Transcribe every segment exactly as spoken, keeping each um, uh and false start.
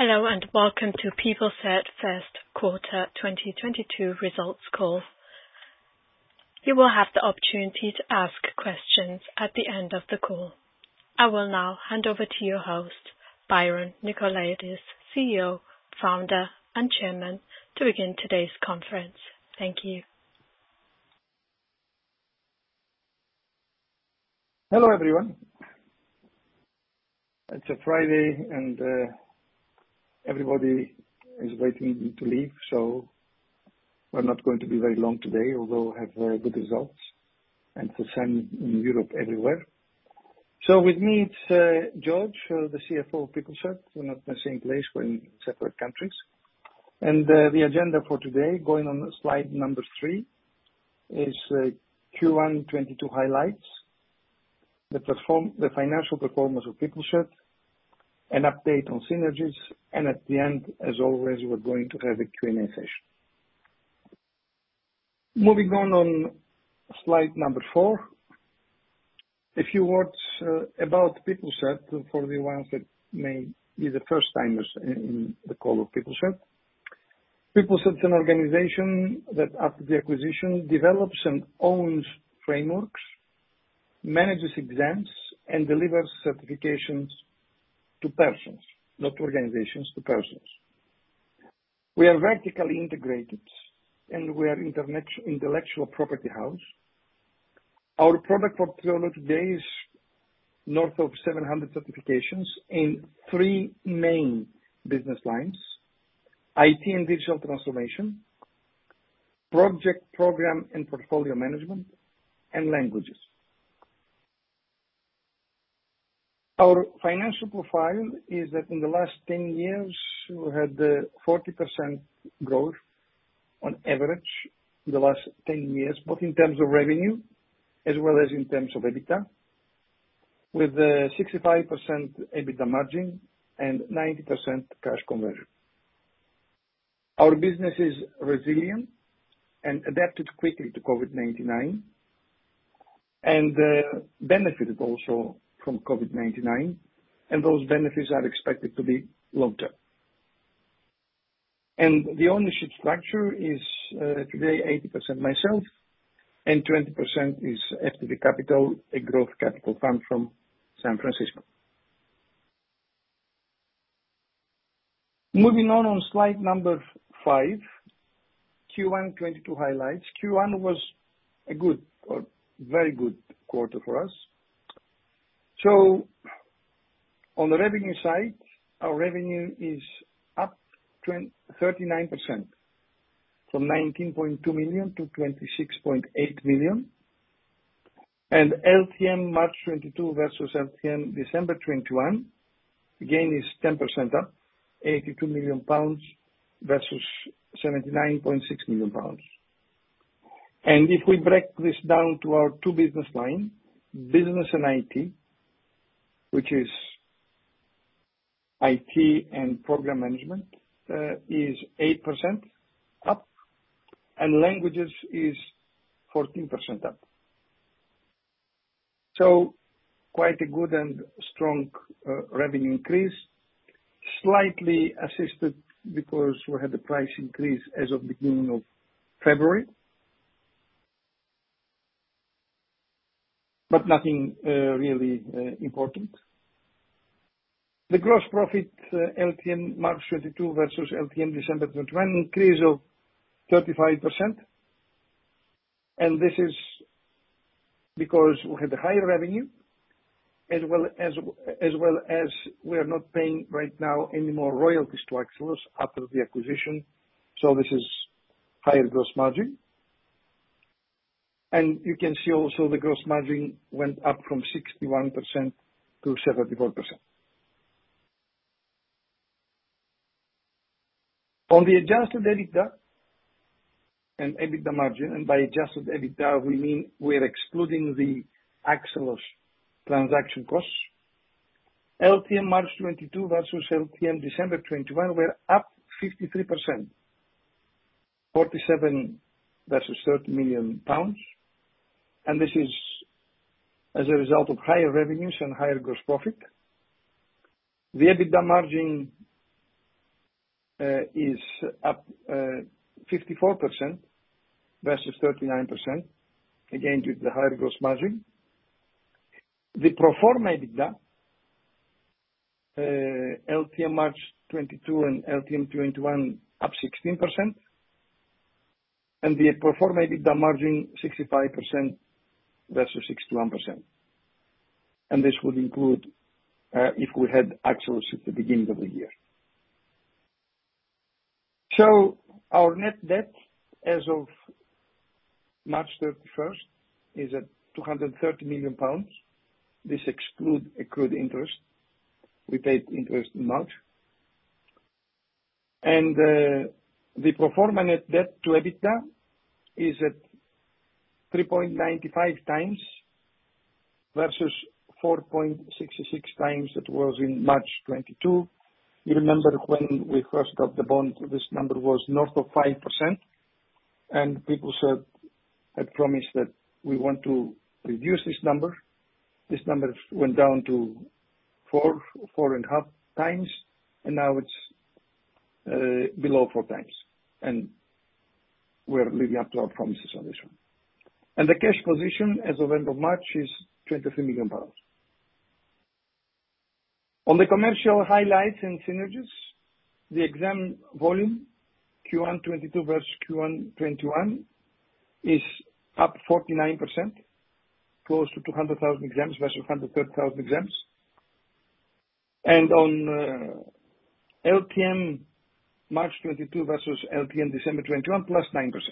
Hello and welcome to Peopleset First Quarter twenty twenty-two Results Call. You will have the opportunity to ask questions at the end of the call. I will now hand over to your host, Byron Nicolaides, C E O, Founder and Chairman, to begin today's conference. Thank you. Hello everyone. It's a Friday and uh, everybody is waiting to leave, so we're not going to be very long today, although we have uh, good results and the sun in Europe everywhere. So with me it's uh, George, uh, the C F O of Peopleset. We're not in the same place, we're in separate countries. And uh, the agenda for today, going on slide number three, is uh, Q one twenty-two highlights, the, perform- the financial performance of Peopleset, an update on synergies, and at the end, as always, we're going to have a Q and A session. Moving on on slide number four, a few words uh, about Peopleset for the ones that may be the first timers in, in the call of Peopleset. Peopleset is an organization that after the acquisition develops and owns frameworks, manages exams, and delivers certifications to persons, not to organizations, to persons. We are vertically integrated and we are intellectual property house. Our product portfolio today is north of seven hundred certifications in three main business lines: I T and digital transformation, project, program and portfolio management, and languages. Our financial profile is that in the last ten years, we had uh, forty percent growth on average in the last ten years, both in terms of revenue as well as in terms of EBITDA, with uh, sixty-five percent EBITDA margin and ninety percent cash conversion. Our business is resilient and adapted quickly to COVID nineteen and uh, benefited also from COVID nineteen, and those benefits are expected to be long-term. And the ownership structure is uh, today eighty percent myself and twenty percent is F T V Capital, a growth capital fund from San Francisco. Moving on on slide number five, Q one twenty-two highlights. Q one was a good or very good quarter for us. So on the revenue side, our revenue is up thirty-nine percent from nineteen point two million to twenty-six point eight million. And L T M March twenty-two versus L T M December twenty-one, again is ten percent up, eighty-two million pounds versus seventy-nine point six million pounds. And if we break this down to our two business lines, business and I T, which is I T and program management, uh, is eight percent up, and languages is fourteen percent up. So quite a good and strong uh, revenue increase, slightly assisted because we had the price increase as of beginning of February, but nothing uh, really uh, important. The gross profit uh, L T M March twenty-two versus L T M December twenty-one, increase of thirty-five percent. And this is because we had a higher revenue, as well as as well as we are not paying right now any more royalties to Axelos after the acquisition. So this is higher gross margin. And you can see also the gross margin went up from sixty-one percent to seventy-four percent. On the adjusted EBITDA and EBITDA margin, and by adjusted EBITDA we mean we're excluding the Axelos transaction costs, L T M March twenty-two versus L T M December twenty-one were up fifty-three percent, forty-seven versus thirty million pounds. And this is as a result of higher revenues and higher gross profit. The EBITDA margin is up fifty-four percent versus thirty-nine percent, again, due to the higher gross margin. The pro forma EBITDA, L T M March twenty-two and L T M twenty-one, up sixteen percent, and the pro forma EBITDA margin sixty-five percent versus sixty-one percent. And this would include uh, if we had actuals at the beginning of the year. So our net debt as of March thirty-first is at two hundred thirty million pounds. This excludes accrued interest. We paid interest in March. And uh, the pro forma net debt to EBITDA is at three point nine five times versus four point six six times that was in March twenty-two. You remember when we first got the bond, this number was north of five percent, and people said, had promised that we want to reduce this number. This number went down to four, four and a half times, and now it's uh, below four times. And we're living up to our promises on this one. And the cash position as of end of March is twenty-three million pounds. On the commercial highlights and synergies, the exam volume, Q one twenty-two versus Q one twenty-one, is up forty-nine percent, close to two hundred thousand exams versus one hundred thirty thousand exams. And on uh, L T M March twenty-two versus L T M December twenty-one, plus nine percent.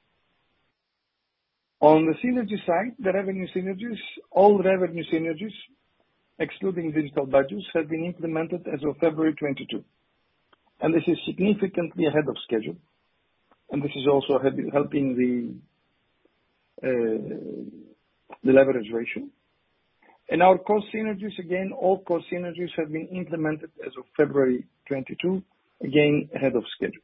On the synergy side, the revenue synergies, all revenue synergies, excluding digital badges, have been implemented as of February twenty-two. And this is significantly ahead of schedule. And this is also helping the, uh, the leverage ratio. And our cost synergies, again, all cost synergies have been implemented as of February twenty-two, again, ahead of schedule.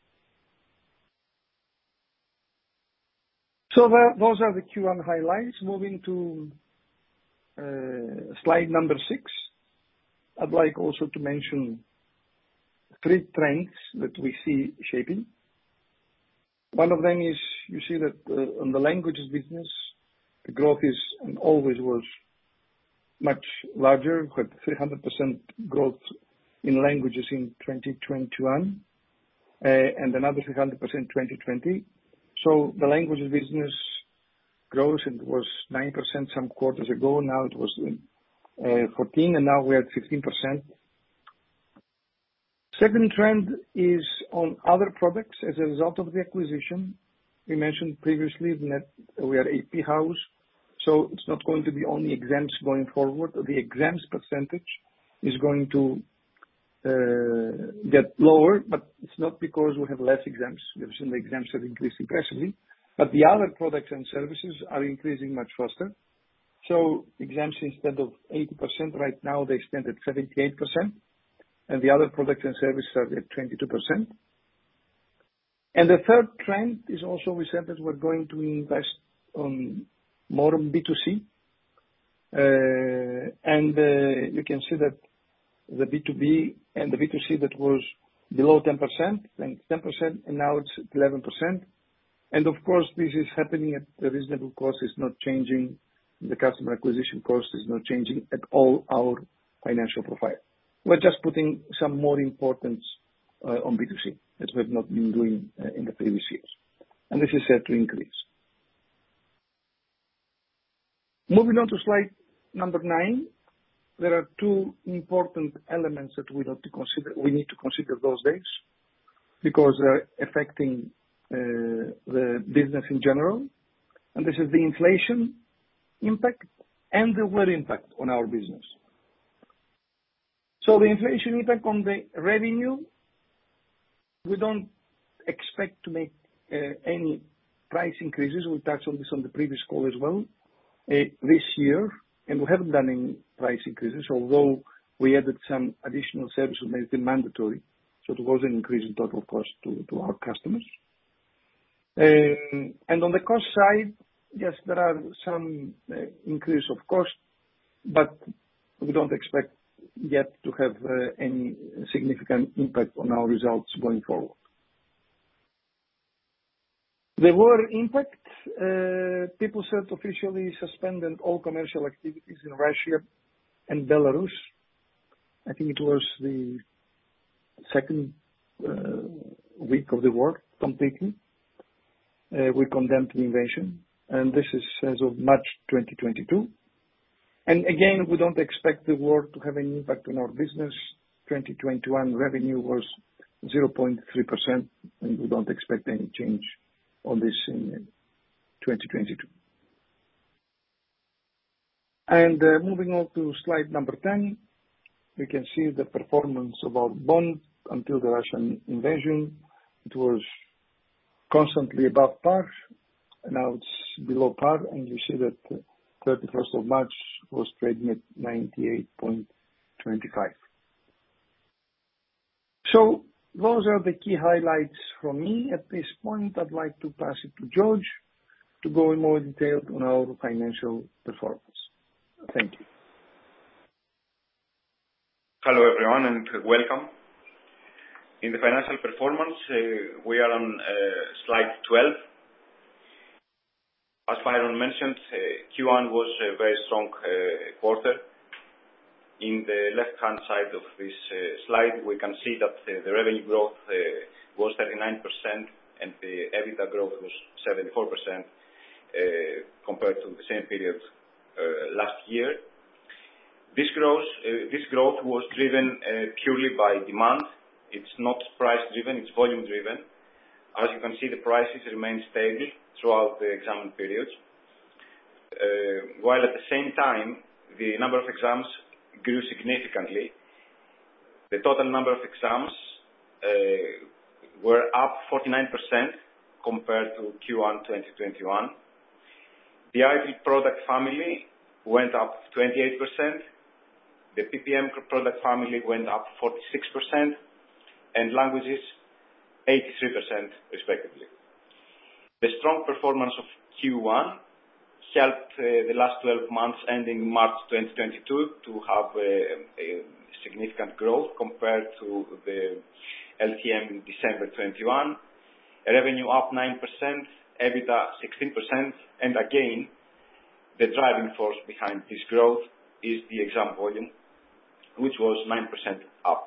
So that, those are the Q one highlights. Moving to uh, slide number six, I'd like also to mention three trends that we see shaping. One of them is, you see that uh, on the languages business, the growth is and always was much larger, with three hundred percent growth in languages in twenty twenty-one, uh, and another three hundred percent in twenty twenty. So the languages business grows, and it was nine percent some quarters ago. Now it was uh, fourteen, and now we're at fifteen percent. Second trend is on other products as a result of the acquisition. We mentioned previously that we are A P house, so it's not going to be only exams going forward. The exams percentage is going to uh, get lower, but it's not because we have less exams. We've seen the exams have increased impressively, but the other products and services are increasing much faster. So exams, instead of eighty percent right now, they stand at seventy-eight percent, and the other products and services are at twenty-two percent. And the third trend is also, we said that we're going to invest on more on B two C. Uh, and uh, you can see that the B two B and the B two C that was below ten percent, then ten percent, and now it's eleven percent. And of course, this is happening at a reasonable cost. It's not changing. The customer acquisition cost is not changing at all our financial profile. We're just putting some more importance uh, on B two C that we have not been doing uh, in the previous years. And this is set to increase. Moving on to slide number nine, there are two important elements that we need to consider, we need to consider those days because they're affecting uh, the business in general. And this is the inflation impact and the wear impact on our business. So the inflation impact on the revenue, we don't expect to make uh, any price increases. We touched on this on the previous call as well uh, this year, and we haven't done any price increases, although we added some additional services made them mandatory, so there was an increase in total cost to, to our customers. Um, and on the cost side, yes, there are some uh, increase of cost, but we don't expect yet to have uh, any significant impact on our results going forward. The war impact, uh, Peoplesat officially suspended all commercial activities in Russia and Belarus. I think it was the second uh, week of the war completely. Uh, we condemned the invasion, and this is as of March twenty twenty-two. And again, we don't expect the war to have any impact on our business. twenty twenty-one revenue was zero point three percent, and we don't expect any change on this in twenty twenty-two. And uh, moving on to slide number ten, we can see the performance of our bond until the Russian invasion. It was constantly above par, and now it's below par, and you see that uh, thirty-first of March was trading at ninety-eight point two five. So those are the key highlights from me. At this point, I'd like to pass it to George to go in more detail on our financial performance. Thank you. Hello everyone and welcome. In the financial performance, uh, we are on uh, slide twelve. As Byron mentioned, uh, Q one was a very strong uh, quarter. In the left-hand side of this uh, slide, we can see that uh, the revenue growth uh, was thirty-nine percent and the EBITDA growth was seventy-four percent uh, compared to the same period uh, last year. This growth, uh, this growth was driven uh, purely by demand. It's not price-driven, it's volume-driven. As you can see, the prices remain stable throughout the exam period, uh, while at the same time, the number of exams grew significantly. The total number of exams uh, were up forty-nine percent compared to Q one twenty twenty-one. The I T product family went up twenty-eight percent. The P P M product family went up forty-six percent, and languages eighty-three percent respectively. The strong performance of Q one helped uh, the last twelve months ending March twenty twenty-two to have a, a significant growth compared to the L T M in December twenty-one. Revenue up nine percent, EBITDA sixteen percent, and again, the driving force behind this growth is the exam volume, which was nine percent up.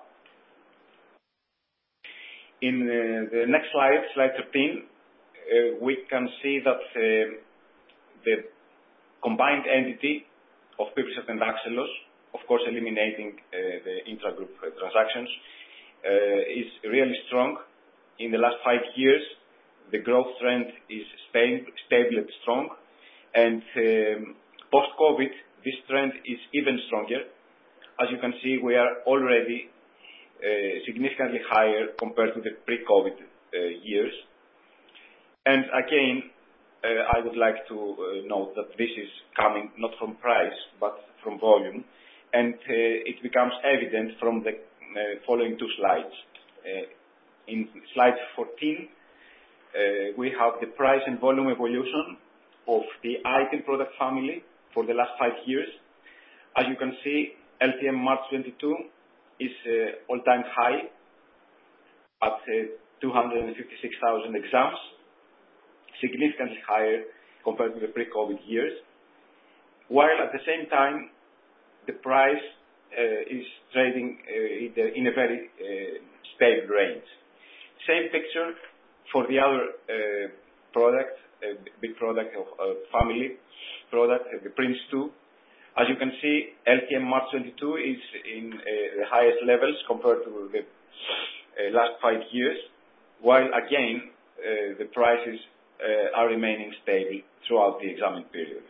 In uh, the next slide, slide thirteen, uh, we can see that uh, the combined entity of Peoplesat and Axelos, of course eliminating uh, the intra-group uh, transactions, uh, is really strong. In the last five years, the growth trend is stable, stable and strong, and um, post-COVID, this trend is even stronger. As you can see, we are already uh, significantly higher compared to the pre-COVID uh, years. And again, uh, I would like to uh, note that this is coming not from price, but from volume. And uh, it becomes evident from the uh, following two slides. Uh, in slide fourteen, uh, we have the price and volume evolution of the item product family for the last five years. As you can see, L T M March twenty-two is uh, all-time high at uh, two hundred fifty-six thousand exams, significantly higher compared to the pre-COVID years, while at the same time, the price uh, is trading uh, in, the, in a very uh, stable range. Same picture for the other uh, product, uh, big product of uh, family product, uh, the Prince two. As you can see, L T M March twenty-two is in uh, the highest levels compared to the uh, last five years, while again, uh, the prices uh, are remaining stable throughout the examen period.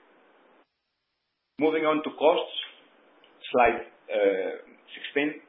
Moving on to costs, slide uh, sixteen.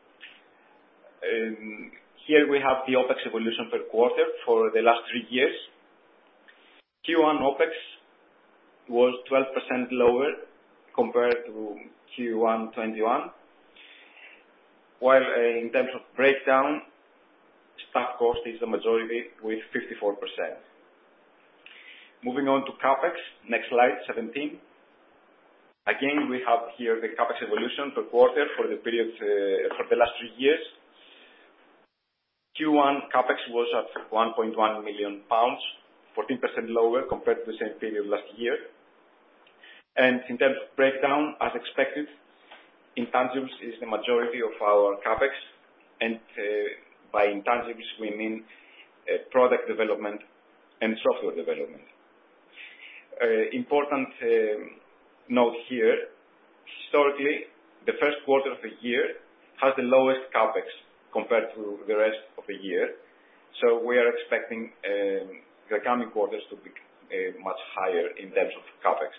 Um, here we have the OPEX evolution per quarter for the last three years. Q one OPEX was twelve percent lower compared to Q one twenty-one, while uh, in terms of breakdown, staff cost is the majority with fifty-four percent. Moving on to CAPEX, next slide, seventeen. Again, we have here the CapEx evolution per quarter for the period uh, for the last three years. Q one CapEx was at one point one million pounds, fourteen percent lower compared to the same period last year. And in terms of breakdown, as expected, intangibles is the majority of our CapEx, and uh, by intangibles we mean uh, product development and software development. Uh, important uh, note here, historically, the first quarter of the year has the lowest CapEx compared to the rest of the year. So we are expecting um, the coming quarters to be uh, much higher in terms of CapEx.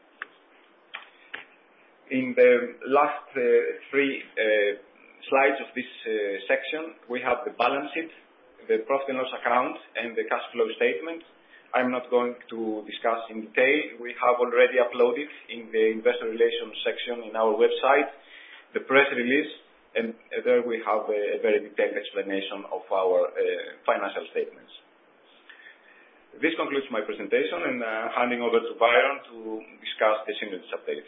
In the last uh, three uh, slides of this uh, section, we have the balance sheet, the profit and loss account, and the cash flow statement. I'm not going to discuss in detail. We have already uploaded in the investor relations section in our website the press release, and there we have a, a very detailed explanation of our uh, financial statements. This concludes my presentation, and uh, handing over to Byron to discuss the synergies update.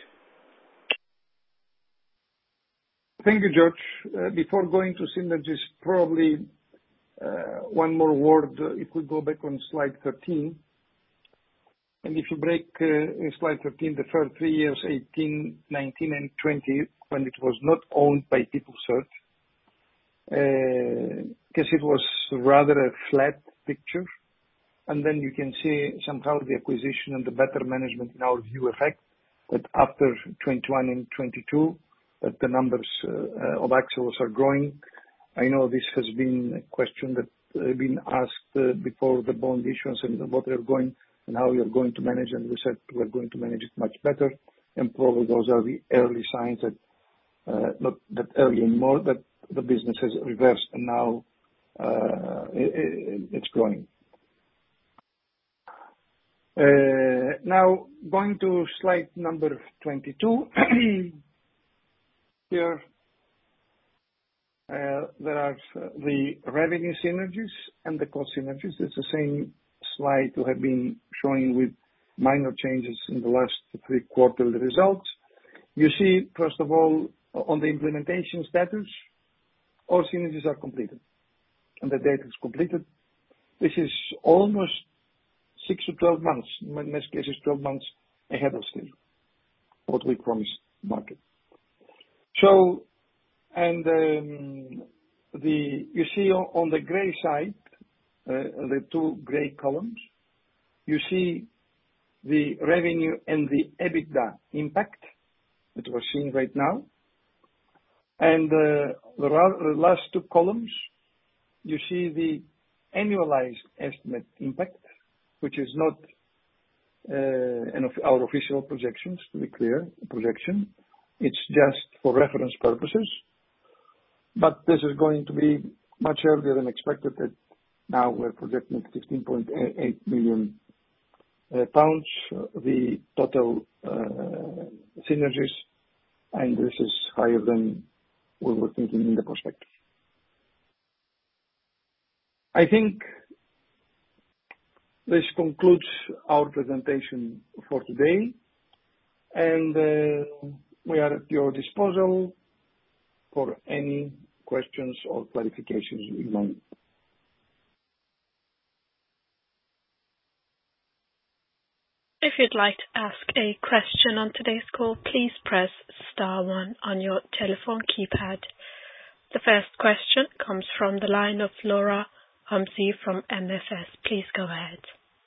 Thank you, George. Uh, before going to synergies, probably Uh, one more word, uh, if we go back on slide thirteen, and if you break uh, in slide thirteen the first three years, eighteen, nineteen, and twenty, when it was not owned by PeopleCert, because uh, it was rather a flat picture, and then you can see somehow the acquisition and the better management in our view effect, that after twenty-one and twenty-two, that the numbers uh, of Axilos are growing. I know this has been a question that has uh, been asked uh, before the bond issuance and what you're going and how you're going to manage, and we said we're going to manage it much better, and probably those are the early signs that, uh, not that early anymore, that the business has reversed and now uh, it, it's growing. Uh, now, going to slide number twenty-two, here Uh, there are uh, the revenue synergies and the cost synergies. It's the same slide we have been showing with minor changes in the last three quarterly results. You see, first of all, on the implementation status, all synergies are completed, and the data is completed. This is almost six to twelve months, in most cases twelve months ahead of schedule, what we promised market. So, And um, the you see on, on the gray side, uh, the two gray columns, you see the revenue and the EBITDA impact that we're seeing right now. And uh, the, the last two columns, you see the annualized estimate impact, which is not uh, an of our official projections, to be clear, projection. It's just for reference purposes. But this is going to be much earlier than expected. That now we're projecting fifteen point eight million uh, pounds, uh, the total uh, synergies, and this is higher than we were thinking in the prospectus. I think this concludes our presentation for today, and uh, we are at your disposal for any questions or clarifications you might. If you'd like to ask a question on today's call, please press star one on your telephone keypad. The first question comes from the line of Laura Humsey from M F S. Please go ahead.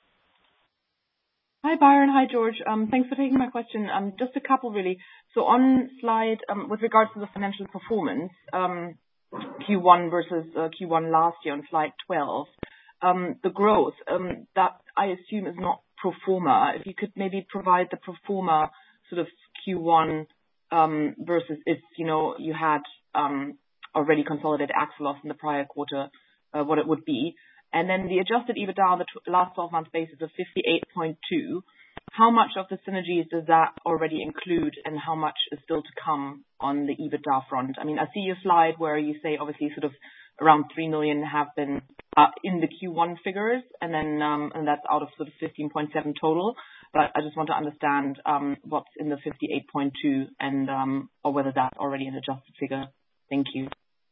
Hi, Byron. Hi, George. Um, thanks for taking my question. Um, just a couple, really. So on slide, um, with regards to the financial performance, um, Q one versus uh, Q one last year on slide twelve, um, the growth, um, that I assume is not pro forma. If you could maybe provide the pro forma sort of Q one um, versus if, you know, you had um, already consolidated Axilos in the prior quarter, uh, what it would be. And then the adjusted EBITDA on the t- last twelve month basis of fifty-eight point two, how much of the synergies does that already include, and how much is still to come on the EBITDA front? I mean, I see your slide where you say obviously sort of around three million have been uh, in the Q one figures, and then um, and that's out of sort of fifteen point seven total. but I just want to understand um, what's in the fifty-eight point two and um, or whether that's already an adjusted figure. Thank you.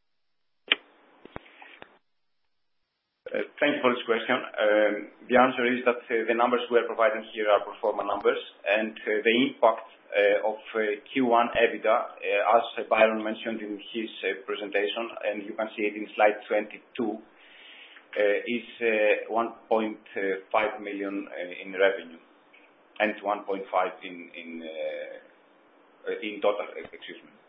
Uh, Thank you for this question. Um, The answer is that uh, the numbers we are providing here are pro forma numbers, and uh, the impact uh, of uh, Q one EBITDA, uh, as Byron mentioned in his uh, presentation, and you can see it in slide twenty-two, uh, is uh, one point five million uh, in revenue and one point five in in uh, in total, excuse me.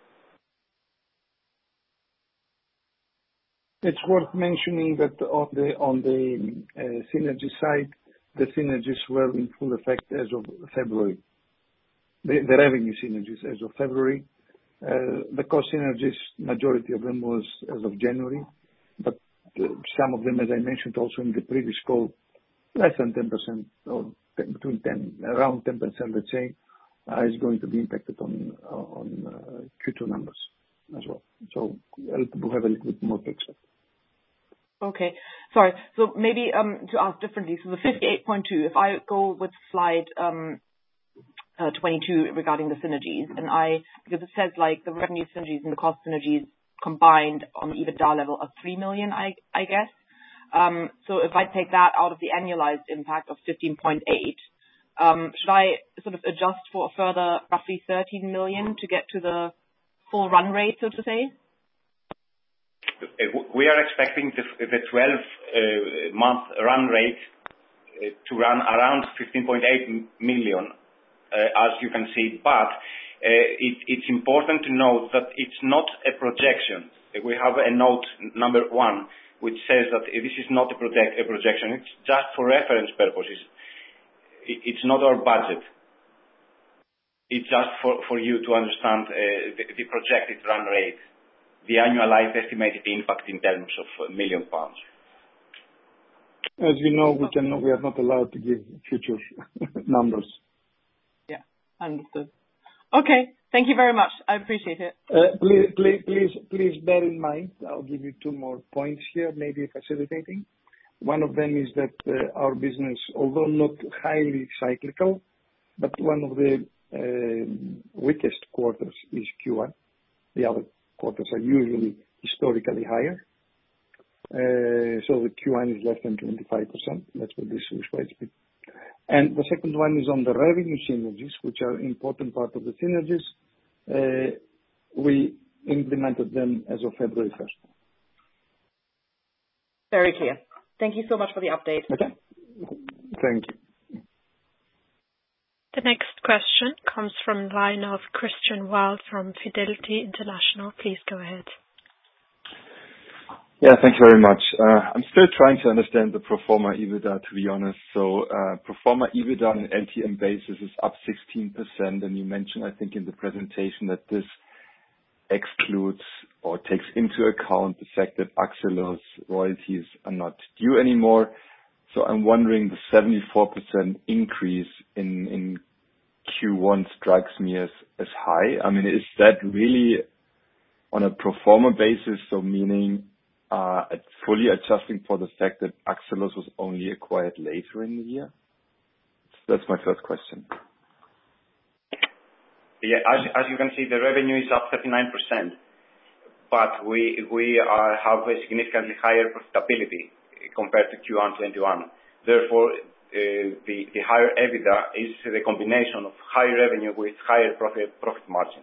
It's worth mentioning that on the on the uh, synergy side, the synergies were in full effect as of February. The the revenue synergies as of February. Uh, The cost synergies, majority of them was as of January, but uh, some of them, as I mentioned also in the previous call, less than ten percent or ten between ten, around ten percent, let's say, uh, is going to be impacted on on uh, Q two numbers as well. So we'll have a little bit more to expect. Okay. Sorry. So maybe um, to ask differently, so the fifty-eight point two, if I go with slide um, uh, twenty-two regarding the synergies, and I, because it says like the revenue synergies and the cost synergies combined on the EBITDA level of three million, I I guess. Um, So if I take that out of the annualized impact of fifteen point eight, um, should I sort of adjust for a further roughly thirteen million to get to the full run rate, so to say? We are expecting the the twelve-month run rate uh, to run around fifteen point eight million, uh, as you can see. But uh, it, it's important to note that it's not a projection. We have a note number one, which says that this is not a, project, a projection. It's just for reference purposes. It's not our budget. It's just for, for you to understand uh, the, the projected run rate, the annualized estimated impact in terms of uh, million pounds. As you know, we can we are not allowed to give future numbers. Yeah, understood. Okay, thank you very much. I appreciate it. Uh, please, please, please, please bear in mind, I'll give you two more points here, maybe facilitating. One of them is that uh, our business, although not highly cyclical, but one of the uh, weakest quarters is Q one. The other quarters are usually historically higher. Uh, so the Q one is less than twenty-five percent. Let's put this way. And the second one is on the revenue synergies, which are an important part of the synergies. Uh, we implemented them as of February first. Very clear. Thank you so much for the update. Okay. Thank you. The next question comes from the line of Christian Wild from Fidelity International. Please go ahead. Yeah, thank you very much. Uh, I'm still trying to understand the pro forma EBITDA, to be honest. So uh, pro forma EBITDA on an L T M basis is up sixteen percent, and you mentioned, I think, in the presentation that this excludes or takes into account the fact that Axilos royalties are not due anymore. So I'm wondering, the seventy-four percent increase in in Q one strikes me as as high. I mean, is that really on a pro forma basis, so meaning uh fully adjusting for the fact that Axilos was only acquired later in the year? That's my first question. Yeah, as as you can see, the revenue is up thirty-nine percent, but we we are have a significantly higher profitability compared to Q one twenty-one. Therefore, uh, the the higher EBITDA is the combination of higher revenue with higher profit profit margin.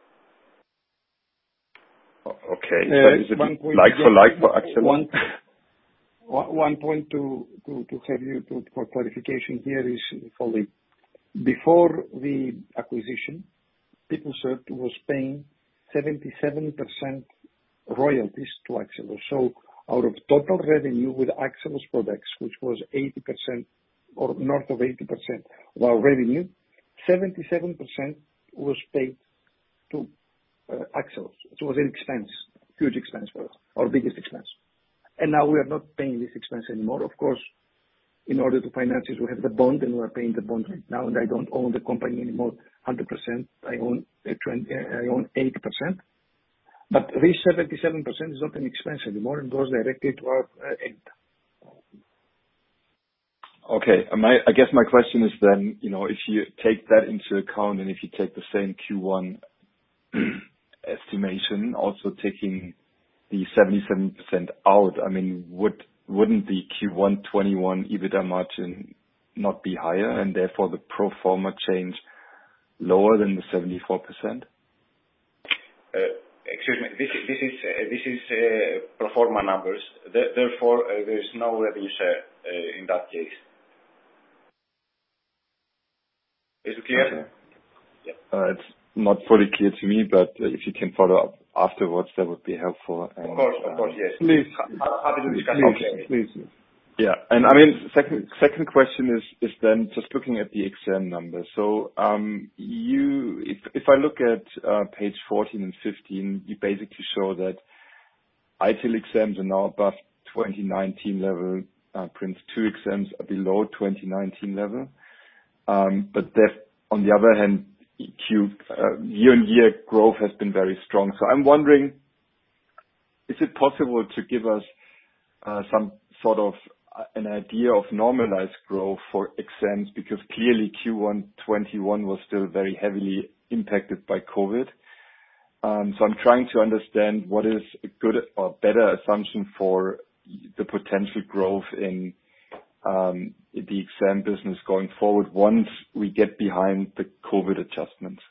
Okay. Uh, But is it like for like for Axilos? One, one point to, to, to have you to, for clarification here is following. Before the acquisition, PeopleCert was paying seventy-seven percent royalties to Axilos. So out of total revenue with Axilos products, which was eighty percent or north of eighty percent of our revenue, seventy-seven percent was paid to uh, Axilos. It was an expense, huge expense for us, our biggest expense. And now we are not paying this expense anymore. Of course, in order to finance this, we have the bond, and we are paying the bond right now, and I don't own the company anymore one hundred percent. I own I own eighty percent. But this seventy-seven percent is not an expense anymore and goes directly to our uh, EBITDA. Okay. My, I guess my question is then, you know, if you take that into account and if you take the same Q one estimation, also taking the seventy-seven percent out, I mean, would, wouldn't the Q one twenty-one EBITDA margin not be higher and therefore the pro forma change lower than the seventy-four percent? Uh, excuse me, this, this is, uh, this is uh, pro forma numbers. Th- therefore, uh, there is no revenue share uh, in that case. Is it clear? Okay. Yeah. Uh, it's not fully clear to me, but uh, if you can follow up afterwards, that would be helpful. And, of course, of course, yes. Please. Happy to discuss. Please, please. Yeah. And I mean, second second question is is then just looking at the exam numbers. So, um, you, if if I look at uh, page fourteen and fifteen, you basically show that I T I L exams are now above twenty nineteen level. Uh, Prince two exams are below twenty nineteen level. Um, but that, on the other hand, Q uh, year-on-year growth has been very strong. So I'm wondering, is it possible to give us uh, some sort of an idea of normalized growth for exams? Because clearly Q one twenty-one was still very heavily impacted by COVID. Um, so I'm trying to understand what is a good or better assumption for the potential growth in um, the exam business going forward once we get behind the COVID adjustments.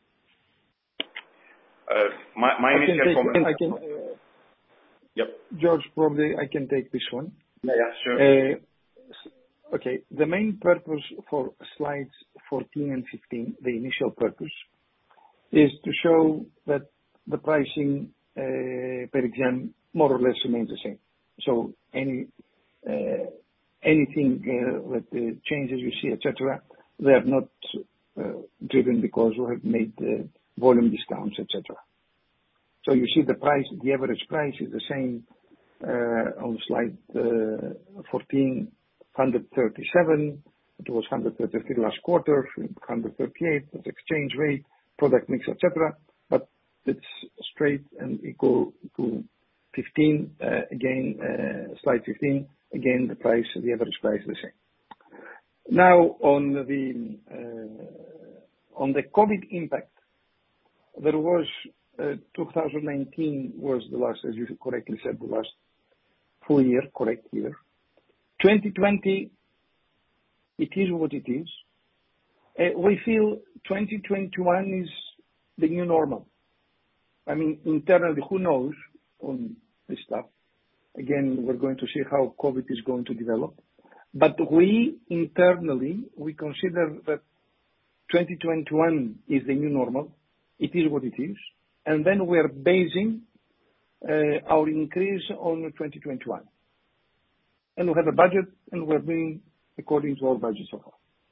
Uh, my my I can initial take, comment. I can, uh, Yep. George, probably I can take this one. Yeah, yeah, sure. Uh, Okay. The main purpose for slides fourteen and fifteen, the initial purpose, is to show that the pricing uh, per exam more or less remains the same. So any uh, anything uh, that the changes you see, et cetera, they are not uh, driven because we have made uh, volume discounts, et cetera. So you see the price, the average price is the same uh, on slide uh, fourteen, one hundred thirty-seven. It was one hundred thirty-three last quarter, one hundred thirty-eight, that's exchange rate, product mix, et cetera. But it's straight and equal to fifteen. Uh, again, uh, slide fifteen. Again, the price, the average price is the same. Now, on the uh, on the COVID impact, there was uh, two thousand nineteen was the last, as you correctly said, the last full year, correct year. twenty twenty, it is what it is. Uh, we feel twenty twenty-one is the new normal. I mean, internally, who knows on this stuff? Again, we're going to see how COVID is going to develop. But we internally, we consider that twenty twenty-one is the new normal. It is what it is. And then we're basing uh, our increase on twenty twenty-one. And we have a budget, and we're doing according to our budget so far.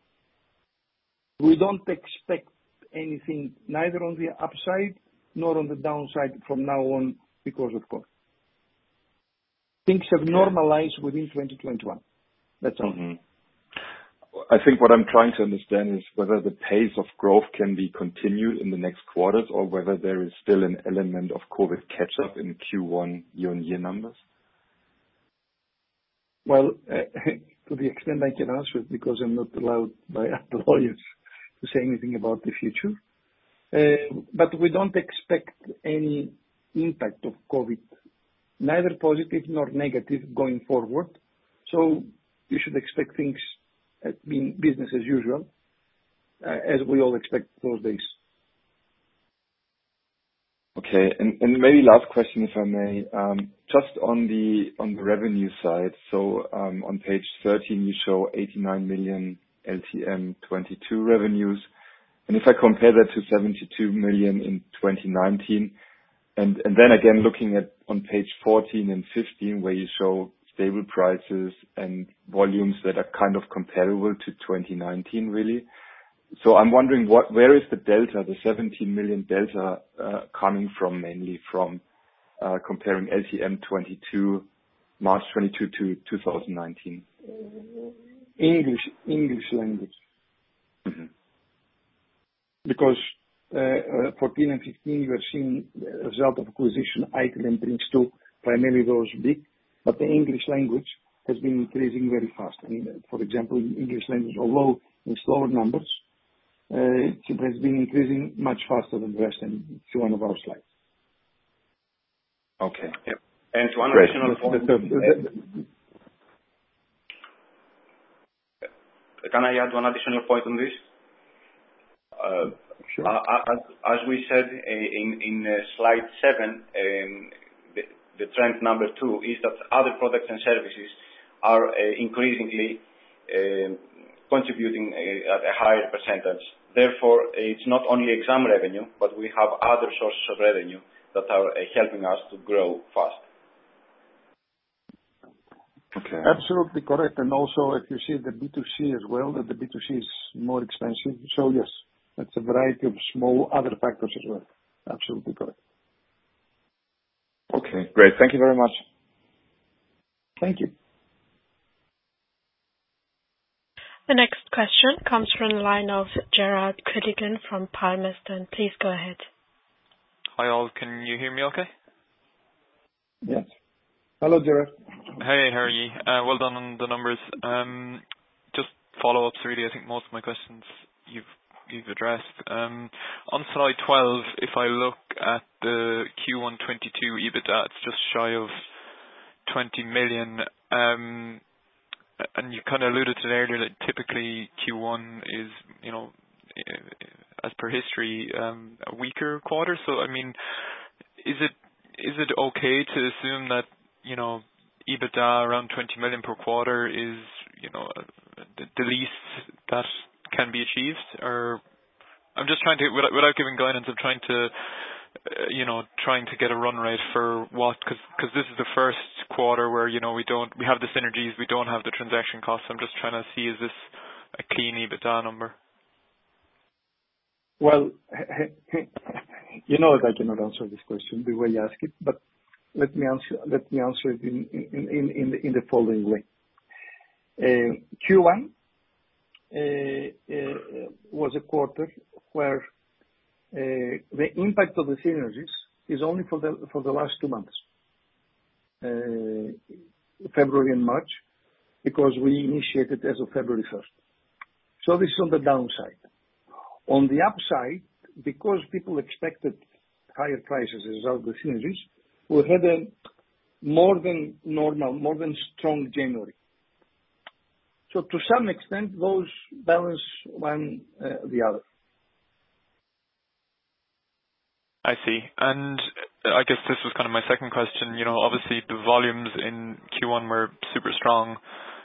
We don't expect anything neither on the upside nor on the downside from now on because of COVID. Things have normalized within twenty twenty-one. That's all. Mm-hmm. I think what I'm trying to understand is whether the pace of growth can be continued in the next quarters or whether there is still an element of COVID catch-up in Q one year-on-year numbers. Well, uh, to the extent I can answer it, because I'm not allowed by the lawyers to say anything about the future. Uh, but we don't expect any impact of COVID, neither positive nor negative going forward. So you should expect things uh, being business as usual, uh, as we all expect those days. Okay. And and maybe last question, if I may. Um, Just on the on the revenue side, so um, on page thirteen, you show eighty-nine million L T M twenty-two revenues. And if I compare that to seventy-two million in twenty nineteen, and and then again, looking at on page fourteen and fifteen, where you show stable prices and volumes that are kind of comparable to twenty nineteen, really. So I'm wondering what, where is the delta, the seventeen million delta, uh, coming from, mainly from uh, comparing L T M twenty-two, March twenty-two to two thousand nineteen? English, English language. Mm-hmm. Because uh, uh, fourteen and fifteen, you are seeing the result of acquisition, I T I L and Prince two, primarily those big, but the English language, has been increasing very fast. And for example, in English language, although in slower numbers, uh, it has been increasing much faster than the rest, and it's one of our slides. Okay. Yep. And one Great. additional point. The, the, the, uh, can I add one additional point on this? Uh, sure. as, as we said in, in uh, slide seven, um, the, the trend number two is that other products and services are uh, increasingly uh, contributing uh, at a higher percentage. Therefore, it's not only exam revenue, but we have other sources of revenue that are uh, helping us to grow fast. Okay. Absolutely correct. And also, if you see the B two C as well, that the B two C is more expensive. So yes, that's a variety of small other factors as well. Absolutely correct. Okay, great. Thank you very much. Thank you. The next question comes from the line of Gerard Critigan from Palmerston. Please go ahead. Hi all, can you hear me okay? Yes. Hello, Gerard. Hey, how are you? Uh, well done on the numbers. Um, just follow-ups really. I think most of my questions you've you've addressed. Um, on slide twelve, if I look at the Q one twenty-two EBITDA, it's just shy of twenty million. Um, and you kind of alluded to it earlier that typically Q one is, you know, as per history, um, a weaker quarter. So, I mean, is it is it okay to assume that, you know, EBITDA around twenty million per quarter is, you know, the, the least that can be achieved? Or I'm just trying to, without, without giving guidance, I'm trying to, uh, you know, trying to get a run rate for what, because because this is the first quarter where, you know, we don't, we have the synergies, we don't have the transaction costs. I'm just trying to see, is this a clean EBITDA number? Well, you know that I cannot answer this question the way you ask it, but let me answer. Let me answer it in in in, in, the, in the following way. Uh, Q one uh, uh, was a quarter where uh, the impact of the synergies is only for the for the last two months, uh, February and March, because we initiated as of February first. So this is on the downside. On the upside, because people expected higher prices as a result of the synergies, we had a more than normal, more than strong January. So to some extent, those balance one uh, the other. I see. And I guess this was kind of my second question. You know, obviously the volumes in Q one were super strong.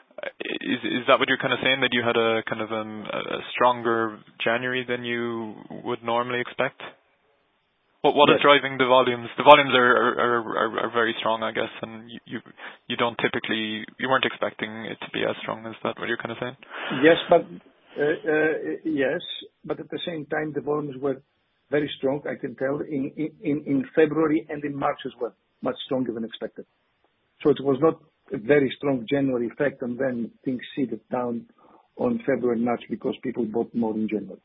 Is is that what you're kind of saying, that you had a kind of um, a stronger January than you would normally expect? What what Yes. is driving the volumes? The volumes are are, are are very strong, I guess, and you, you you don't typically, you weren't expecting it to be as strong. Is that what you're kind of saying? Yes, but uh, uh, yes, but at the same time the volumes were very strong. I can tell in in in February and in March as well, much stronger than expected. So it was not a very strong January effect, and then things seeded down on February and March because people bought more in January.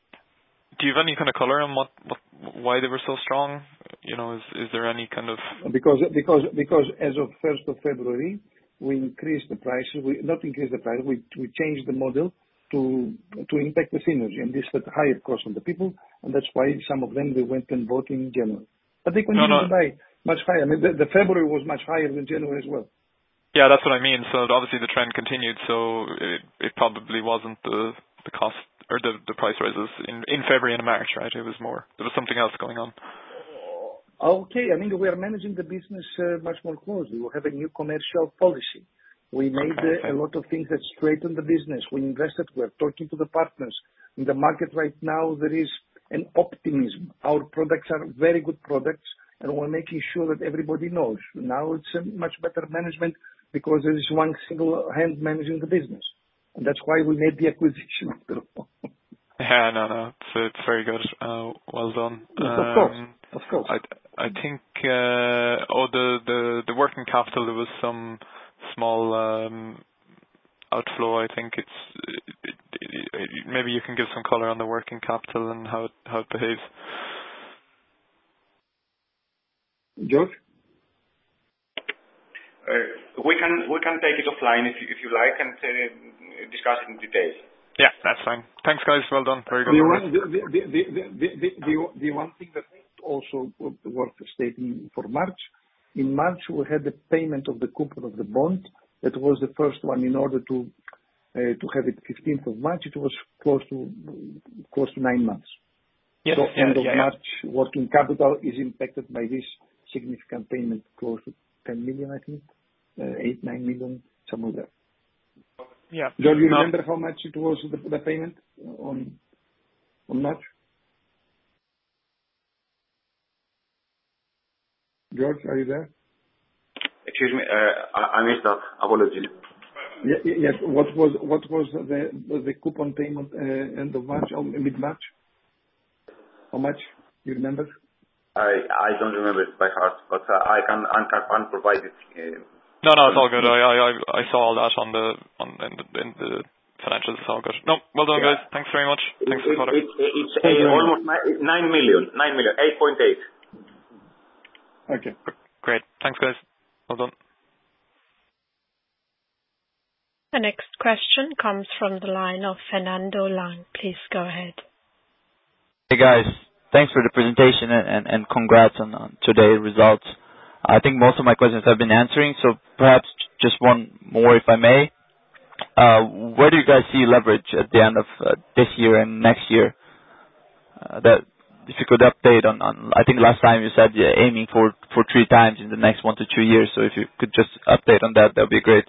Do you have any kind of color on what, what why they were so strong? You know, is is there any kind of... Because because because as of first of February, we increased the prices. We not increased the price. We we changed the model to to impact the synergy, and this had higher cost on the people, and that's why some of them they went and bought in January. But they continued no, no. to buy much higher. I mean, the, the February was much higher than January as well. Yeah, that's what I mean. So obviously the trend continued, so it, it probably wasn't the the cost or the, the price rises in, in February and March, right? It was more, there was something else going on. Okay, I mean, we are managing the business uh, much more closely. We have a new commercial policy. We made Okay, uh, okay. a lot of things that straightened the business. We invested, we're talking to the partners. In the market right now, there is an optimism. Our products are very good products, and we're making sure that everybody knows. Now it's a much better management because there is one single hand managing the business. And that's why we made the acquisition after all. Yeah, no, no, it's, it's very good. Uh, well done. Yes, Um, of course, of course. I, I think, uh, oh, the, the, the working capital, there was some small um, outflow. I think it's, it, it, it, maybe you can give some color on the working capital and how it, how it behaves. Uh, we can we can take it offline if you, if you like and uh, discuss it in detail. Yeah, that's fine. Thanks, guys. Well done. Very good. The one, the, the, the, the, the, the, the one thing that also worth stating for March, in March we had the payment of the coupon of the bond. That was the first one in order to uh, to have it fifteenth of March. It was close to close to nine months. Yes, so yeah, end of yeah, March, yeah. working capital is impacted by this significant payment, close to ten million, I think, uh, eight, nine million, somewhere there. Yeah. Do you no. remember how much it was, the, the payment on on March? George, are you there? Excuse me, uh, I, I missed that. Apologies. Yeah, yes. What was what was the the coupon payment uh, end of March or mid March? How much? You remember? I I don't remember it by heart, but uh, I can I can provide it. Uh, no, no, it's all good. I I I saw all that on the on in the, in the financials. It's all good. No, well done, yeah. guys. Thanks very much. Thanks it, for the it, it, It's uh, almost nine million, nine million, eight point eight. Okay. Great. Thanks, guys. Well done. The next question comes from the line of Fernando Lang. Please go ahead. Hey, guys. Thanks for the presentation and, and, and congrats on, on today's results. I think most of my questions have been answering, so perhaps just one more, if I may. Uh, where do you guys see leverage at the end of uh, this year and next year? Uh, that if you could update on, on, I think last time you said you're aiming for, for three times in the next one to two years, so if you could just update on that, that would be great.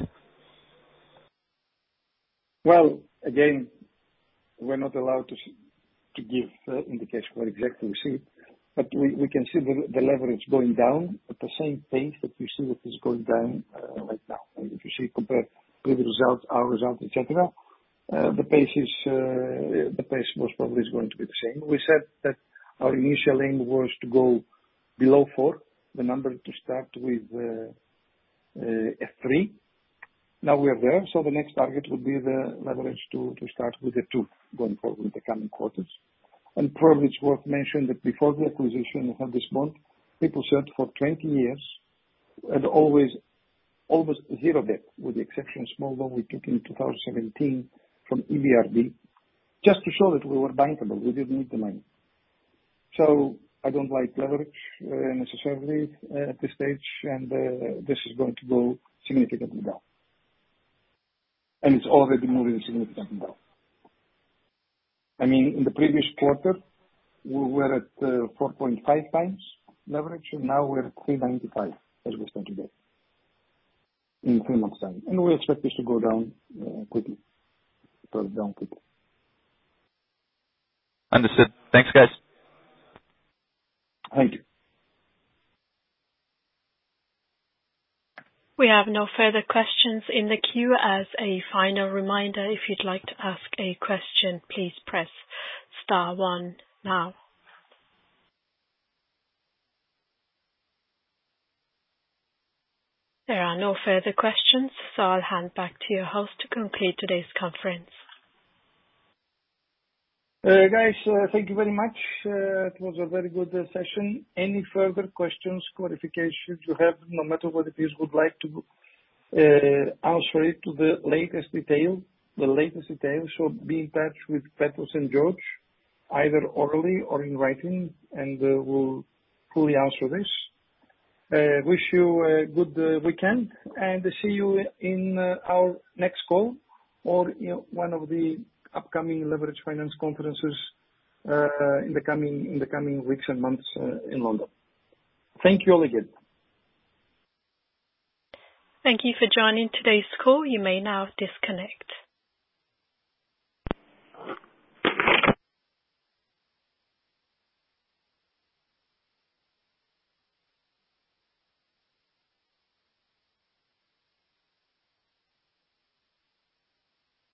Well, again, we're not allowed to to give uh, indication what exactly we see, but we, we can see the, the leverage going down at the same pace that you see that is going down uh, right now. And if you see compare previous results, our results, et cetera, uh, the pace is uh, the pace most probably is going to be the same. We said that our initial aim was to go below four, the number to start with uh, uh, F three. Now we are there, so the next target would be the leverage to, to start with a two going forward in the coming quarters. And probably it's worth mentioning that before the acquisition of this bond, people said for twenty years, and always almost zero debt, with the exception of small loan we took in two thousand seventeen from E B R D, just to show that we were bankable. We didn't need the money. So I don't like leverage uh, necessarily uh, at this stage, and uh, this is going to go significantly down. And it's already moving significantly down. I mean, in the previous quarter, we were at uh, four point five times leverage, and now we're at three ninety-five as we stand today in three months' time. And we expect this to go down uh, quickly, go down quickly. Understood. Thanks, guys. Thank you. We have no further questions in the queue. As a final reminder, if you'd like to ask a question, please press star one now. There are no further questions, so I'll hand back to your host to conclude today's conference. Uh, guys, uh, thank you very much. Uh, it was a very good uh, session. Any further questions, clarifications you have, no matter what it is, would like to uh, answer it to the latest detail, the latest detail. So be in touch with Petros and George, either orally or in writing, and uh, we'll fully answer this. Uh, wish you a good uh, weekend, and see you in uh, our next call or you know, one of the upcoming leverage finance conferences uh, in the coming in the coming weeks and months uh, in London. Thank you all again. Thank you for joining today's call. You may now disconnect.